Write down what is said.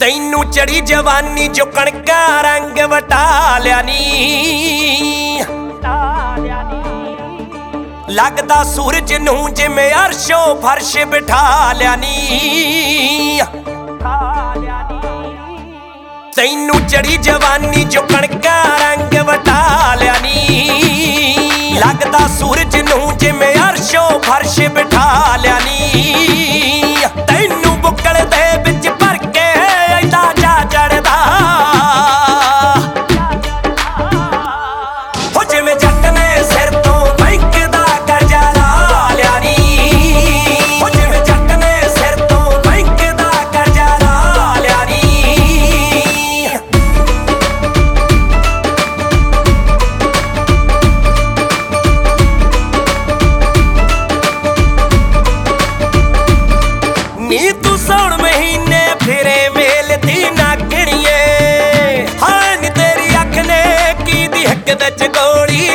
तैनू चढ़ी जवानी जो कणका रंग वटा लिया नी, लगदा सूरज नूं जिवें अर्शो फर्श बिठा लिया नी। तैनू चढ़ी जवानी जो कणका रंग वटा लिया नी, लगदा सूरज नूं जिवें अर्शो फर्श बिठा लिया नी। तैनू बुक्कल दे विच भर के ऐला जा चढ़दा, हो जिवें जट ने सिर तो बैंक दा कर्जा ला लिया नी, हो जिवें जट ने सिर तो बैंक दा कर्जा ला लिया नी। नी तू सौण महीने फिरे मेल दी नागणीए, हां नी तेरी अख ने की दी हक दच गोली